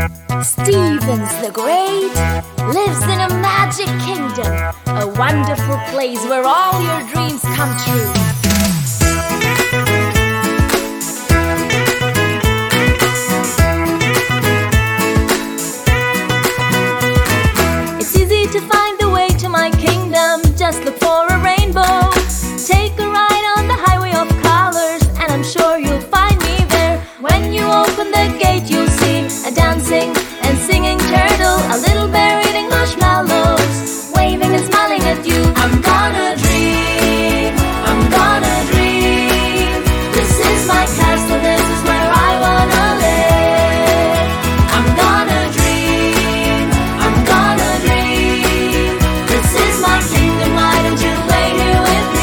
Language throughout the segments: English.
Stevens the Great lives in a magic kingdom, a wonderful place where all your dreams come true. It's easy to find the way to my kingdom, just look for a rainbow. Take a ride on the highway of colors, and I'm sure you'll find me there. When you open the gate, you'll see a dancing and singing turtle, a little bear eating marshmallows, waving and smiling at you. I'm gonna dream, I'm gonna dream. This is my castle, this is where I wanna live. I'm gonna dream, I'm gonna dream. This is my kingdom, why don't you lay here with me?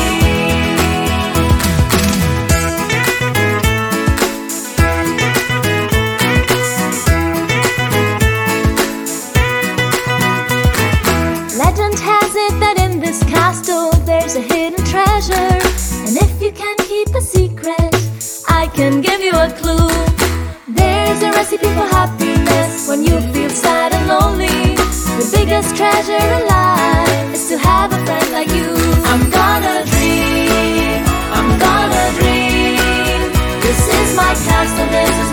Legend has it that in this castle there's a hidden treasure, and if you can't keep a secret, I can give you a clue. There's a recipe for happiness when you feel sad and lonely. The biggest treasure in life is to have a friend like you. I'm gonna dream, I'm gonna dream. This is my castle, this is